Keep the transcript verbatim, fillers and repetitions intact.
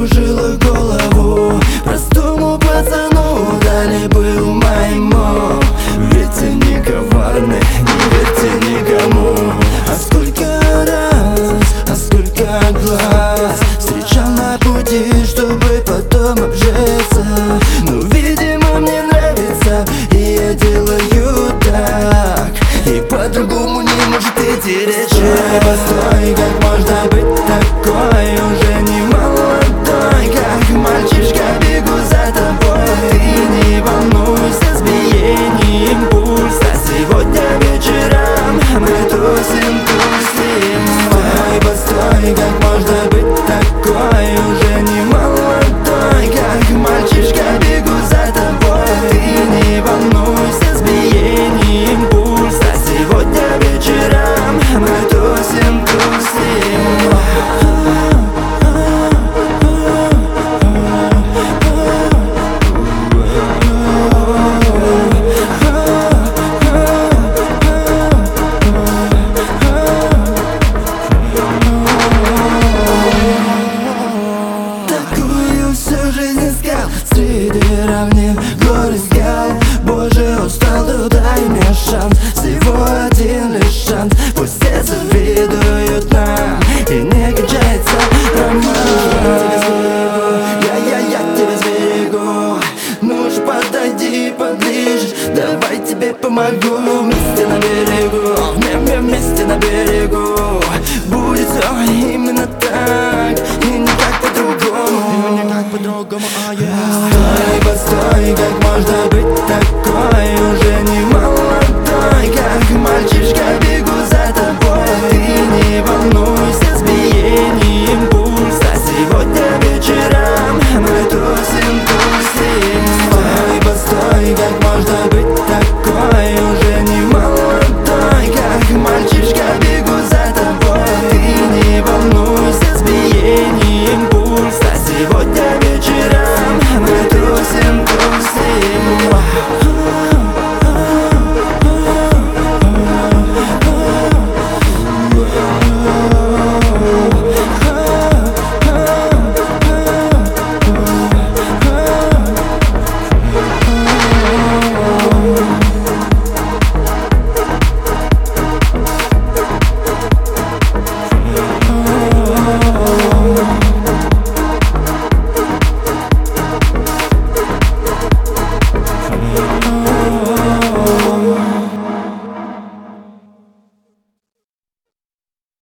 кружило голову. Простому пацану дали был моему. Ведь они коварны, не верьте никому. А сколько раз, а сколько глаз встречал на пути, чтобы потом обжеться. Ну, видимо, мне нравится, и я делаю так, и по-другому не может идти речь. Эй, постой, как можно быть такой? Уже не молодой, как мальчишка, бегу за тобой. Ты не волнуйся, с биением пульса. Сегодня вечером мы тусим, тусим. Постой, постой, как можно быть такой? Уже не молодой, как мальчишка, бегу за тобой. Ты не волнуйся, с биением пульса. Сегодня вечером мы тусим, тусим. Такую всю жизнь искал среди равнин, гор и скал. Боже, устал, то дай мне шанс, всего один лишь шанс. Пусть все завидуют нам, и не кончается роман. Я-я-я тебя сберегу, ну уж подойди поближе, давай тебе помогу. Вместе на берегу, вместе на берегу будет все именно так, и никак по-другому. И никак по-другому, а я. Постой, постой, как можно быть такой? Уже не молодой, как мальчишка, бегу за тобой. Ты не волнуйся, с биением